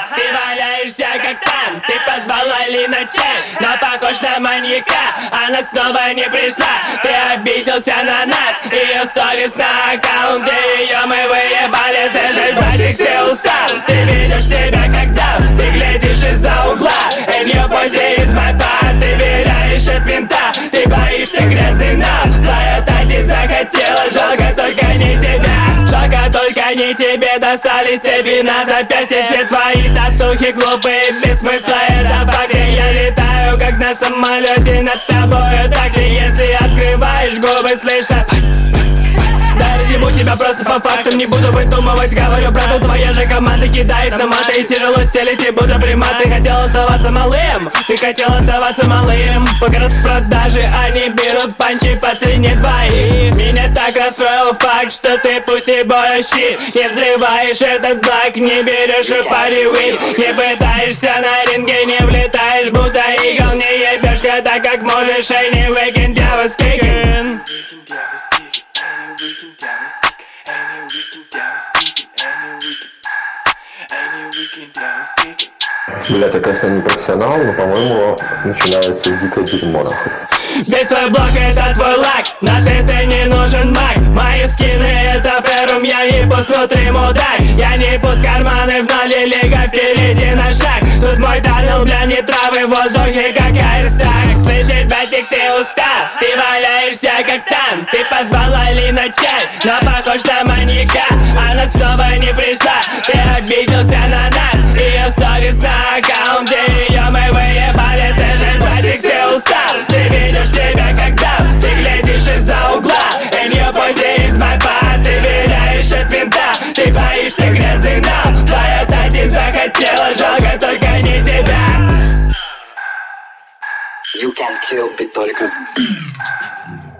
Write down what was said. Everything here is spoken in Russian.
ты валяешься как там. Ты позвала Ли на чай, но похож на маньяка. Она снова не пришла, ты обиделся на нас. Ее сторис на аккаунте, ее мы выебали. Слышишь, братик, ты устал, ты ведешь себя как дам. Ты глядишь из-за угла, and your pussy is my part. Ты виляешь от винта, ты боишься грязный дна. Твоя тати захотела, жалко только не тебя. Жалко только не тебе, достались цепи на запястье. Все твои татухи глупые, без смысла, это факт. Я летаю как на самолете над тобою такси. Если открываешь губы, слышно. Да, разъебу тебя просто по фактам, не буду выдумывать. Говорю, брату, твоя же команда кидает на маты. И тяжело стелить, и буду примат. Ты хотел оставаться малым, ты хотел оставаться малым. Пока распродажи, они берут панчи по цене твои. Меня так расстроил факт, что ты пусибой щит. Не взрываешь этот блок, не берешь и пари уит. Не пытаешься на ринге, не влетаешь, будто игл. Не ебешь, так как можешь, и не weekend, я was kicking. Блять, я, конечно, не профессионал, но, по-моему, начинается дикое дерьмо. Весь твой блок это твой лак, на ТТ не нужен маг. Мои скины это ферум, я не пуст внутри мудак. Я не пуст карманы в ноле, лига впереди на шаг. Тут мой танел, бля, не травы в воздухе, как аэростак. Слышишь, братик, ты устал, ты валяешься как там. Ты позвала Ли на чай, но похож на маньяка. Она снова не пришла, ты обиделся на нас. Ее сторис на аккаунте, ее мы выебали. Слышишь, братик, ты устал, ты ведешь себя как там. Ты глядишь из-за угла, and your pussy is my part. Ты виляешь от винта, ты боишься грязных дам. Твоя тати захотела, жалко только не тебя. You can't kill me только с...